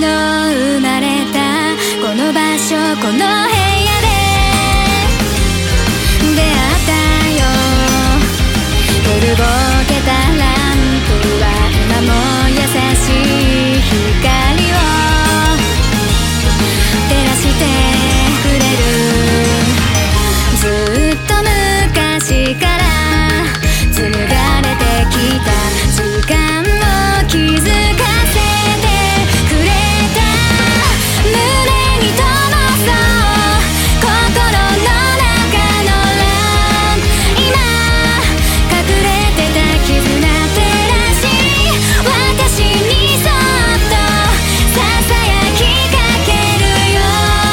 生まれたこの場所この部屋で出会ったよ。古ぼけたランプは今も優しい光を照らしてくれる。ずっと昔から紡がれてきた時間を気づかせてくれた。胸に灯そう心の中のランプ。今隠れてた絆照らし私にそっとささやきかけるよ。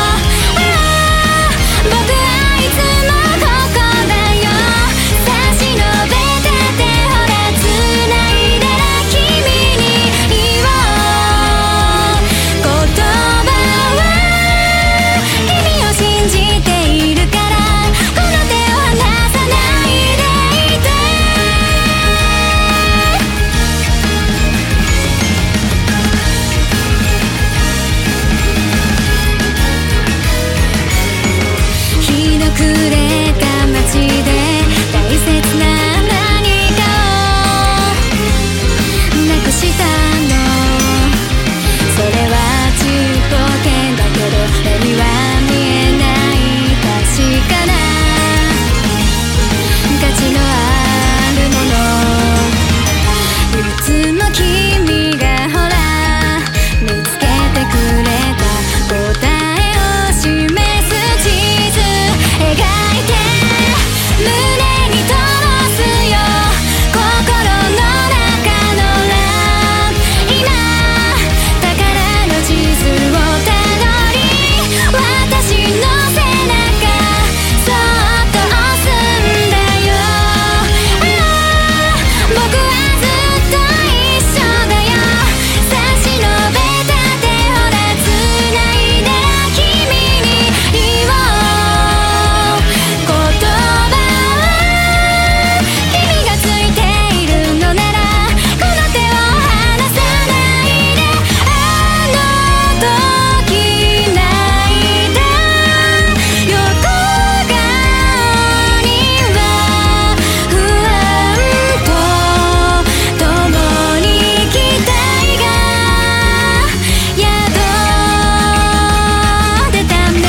僕はいつもここだよ。差し伸べた手ほら繋いだら君に言おう。言葉は君を信じているからこの手を離さないでいて。日の暮れた街で大切な何かをなくしたの。それはちっぽけだけど目には見えない確かな価値のあるもの。いつも君がほら見つけてくれた答えを示す地図描いて胸に灯すよ心の中のランプ。今宝の地図をたどり私の背中そっと押すんだよ。僕はずっと一緒だよ。差し伸べた手ほら繋いだら君に言おう。言葉は君がついているのならこの手を離さないで。あの時泣いた横顔には不安と共に期待が宿ってたね。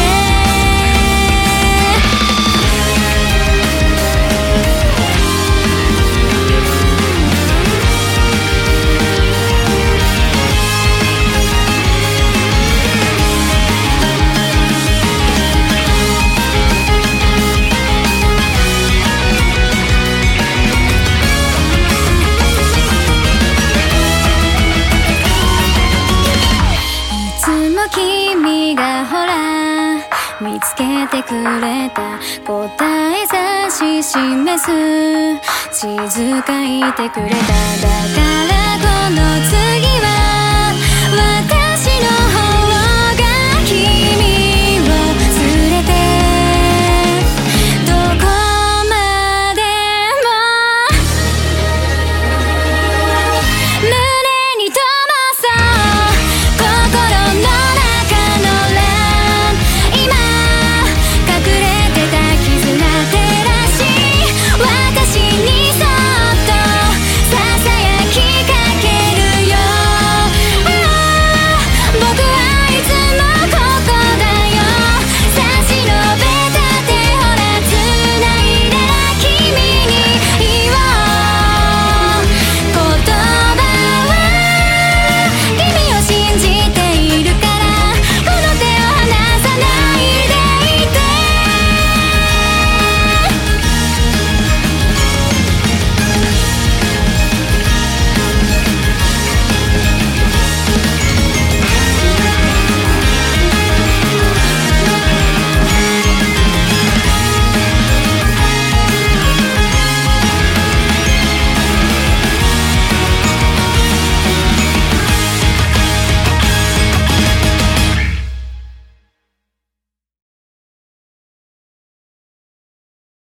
いつも君がほら見つけてくれた答え指し示す地図書いてくれた。だからこの